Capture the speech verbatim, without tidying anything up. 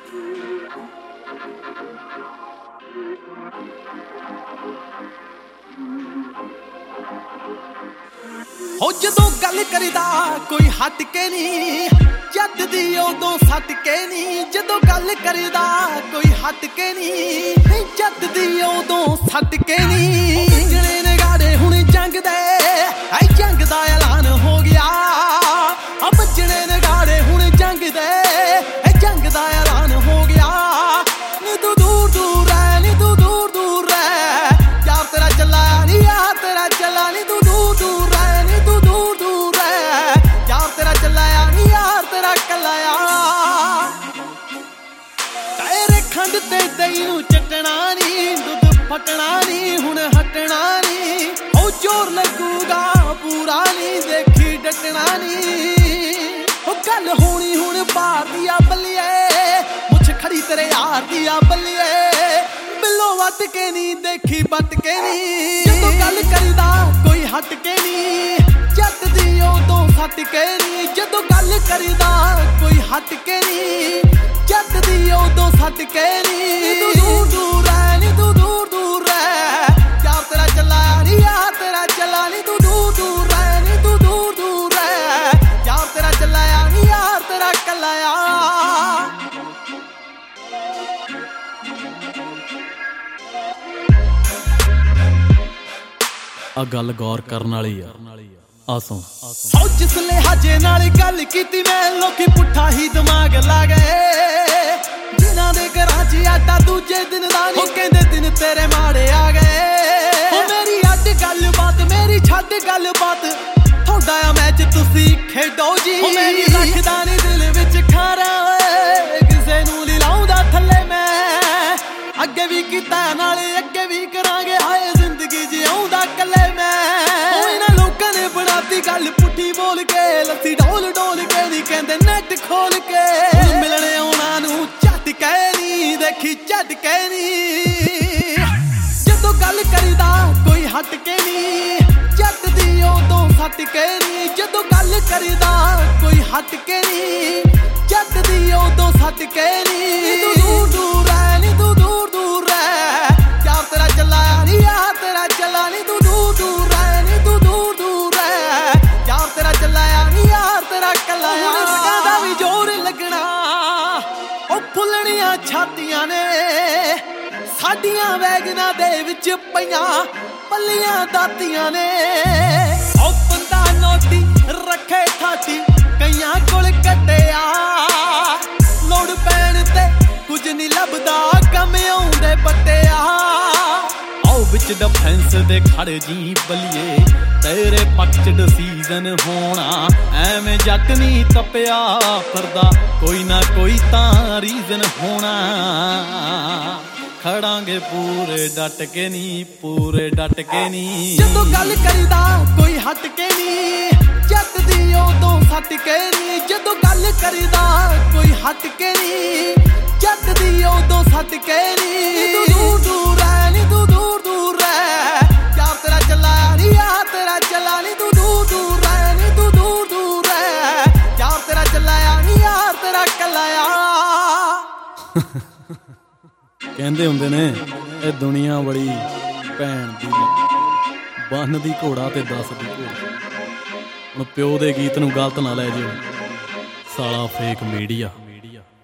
हो जदों गल करदा कोई हट के नी, जद दी उदों सट के नी। जदों गल करदा कोई हट के नी, जद दी उदों सट के नी। जने नगाड़े हुण जंग दे, ऐ जंग दा ऐलान हो गया। अब जने नगाड़े हुण जंग दे, ऐ जंग दा ऐलान हो गया। नी तू दूर दूर रह, नी तू दूर दूर रह, यार तेरा चला नी, यार तेरा चला नी। तू दूर दूर रह, दूर दूर है यार तेरा चलाया नी, यार तेरा कलाया। तेरे खंड ते दही नूं चटना नी, दुध फटना नी, हुण हटना नी। ओ जोर लगूगा पूरा नी, देखी डटना नी। ओ गल होनी हुण बाहर दिया बल्लिए, मुछ खड़ी तेरे यार दिया बल्लिए। बिलो वट के नी, देखी बट के नी। जदों गल करदा कोई हट के नी, जद दी उदों सट के नी। जदों गल करदा कोई हट के नी, जद दी उदों सट के नी। तू दूर दूर रह, नी तू दूर दूर रह, यार तेरा चला नी, यार तेरा चला नी। तू दूर दूर रह, नी तू दूर दूर रह, यार तेरा चलाया नी, यार तेरा कलाया। आ गल गौर करन वाली आ। आसों सौ जिस लिहाजे नाल गल कीती मैं, लोकी पुट्ठा ही दिमाग ला गए। जिन्हां दे घरां च आटा दूजे दिन दा नी, कहंदे दिन तेरे माड़े आ गए। ओ मेरी अड्ड गल बात, मेरी छड्ड गल बात, थोड़ा आ मैच तुसी खेडो जी। ओ मेरी रखदा नी दिल विच खारा, किसे नूं नी लाउंदा थल्ले मैं। अगे भी कीता नाले अगे भी करांगे, हाए जिंदगी जिउंदा कल्ले मैं। ओ इन्हां लोकां ने बनाती गल पुट्ठी बोल के, लस्सी डोल डोल के नी, कहंदे नेट खोल के। मिलने आउणा नूं झट के नी, देखी झट के नी। जदों गल करदा कोई हट के नी, जद दी उदों सट के नी। जदों गल करदा कोई हट के नी, जद दी उदों सट के नी। तू दूर दूर रह, नी तू दूर दूर रह, यार तेरा चलाया नी, यार तेरा चला नी। तू दूर दूर रह, नी तू दूर दूर रह, यार तेरा चलाया नी, यार तेरा कलाया। कहदा भी जोर लगना, ओ फुलणियां छातियां ने साडियां वैगना दे विच पईयां पल्लियां दातियां ने। ओ बंदा नोटी रखे ठाटी, कईयां कोल कट्टिया। लोड़ पैण ते कुछ नी लभदा, कम आउंदे पट्टिया। आओ विच डिफेंस दे खड़ जी बलिए, तेरे पक्ष च डिसीजन होना। एवें जट नी तपिया फिरदा, कोई ना कोई तां रीजन होना। खड़ांगे पूरे डट के नी, पूरे डट के नी। जदों गल करदा कोई हट के नी, जद दी उदों सट के नी। जदों गल करदा कोई हट के नी, जद दी उदों सट के नी। तू दूर दूर रह, नी तू दूर दूर रह, यार तेरा चलाया नी, यार तेरा चला नी। तू दूर दूर रह, नी तू दूर दूर रह, यार तेरा चलाया नी, यार तेरा कलाया। कहंदे हुंदे ने ए दुनिया बड़ी भैन दी, बन दी घोड़ा ते दस दी घोड़ा। हुण प्यो दे गीत नूं गलत ना लै जिओ, साला फेक मीडिया।